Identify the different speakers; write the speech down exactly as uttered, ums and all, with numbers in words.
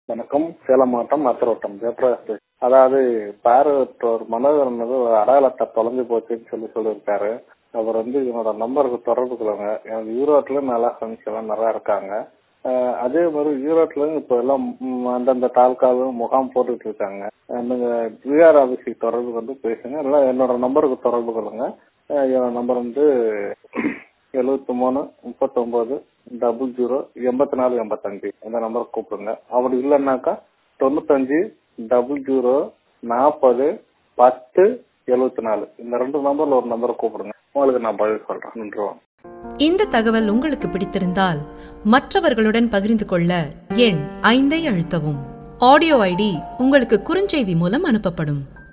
Speaker 1: வணக்கம். சேலம் மாவட்டம் அத்தரோட்டம் ஜெயபிரகாஷ். அதாவது பார்வையற்றோர் மனோதரன் வந்து ஒரு அடையாளத்தை தொலைஞ்சு போச்சுன்னு சொல்லி சொல்லியிருக்காரு. அவர் வந்து என்னோட நம்பருக்கு தொடர்பு கொள்ளுங்க. எனக்கு ஈரோட்டுல நல்லா ஃப்ரெண்ட்ஸ் எல்லாம் நிறைய இருக்காங்க. அஹ் அதே மாதிரி ஈரோட்டுல இப்போ எல்லாம் ம், அந்தந்த தாலுக்காவும் முகாம் போட்டுட்டு இருக்காங்க. அஹ் நீங்க விஆர் ஆபீஸுக்கு தொடர்பு கொண்டு பேசுங்க. இல்லை என்னோட நம்பருக்கு தொடர்பு கொள்ளுங்க. அஹ் என்னோட நம்பர் வந்து எழுபத்தி மூணு முப்பத்தி ஒன்பது டபுள் ஜீரோ எண்பத்தி நாலு எண்பத்தஞ்சு இந்த நம்பருக்கு கூப்பிடுங்க. அப்படி இல்லைன்னாக்கா தொண்ணூத்தஞ்சு டபுள் ஜீரோ நாற்பது பத்து எழுபத்தி நாலு இந்த ரெண்டு நம்பர்ல ஒரு நம்பரை கூப்பிடுங்க. உங்களுக்கு நான் பதில் சொல்றேன். நன்றிவாங்க.
Speaker 2: இந்த தகவல் உங்களுக்கு பிடித்திருந்தால் மற்றவர்களுடன் பகிர்ந்து கொள்ள எண் ஐந்தை அழுத்தவும். ஆடியோ ஐடி உங்களுக்கு குறுஞ்செய்தி மூலம் அனுப்பப்படும்.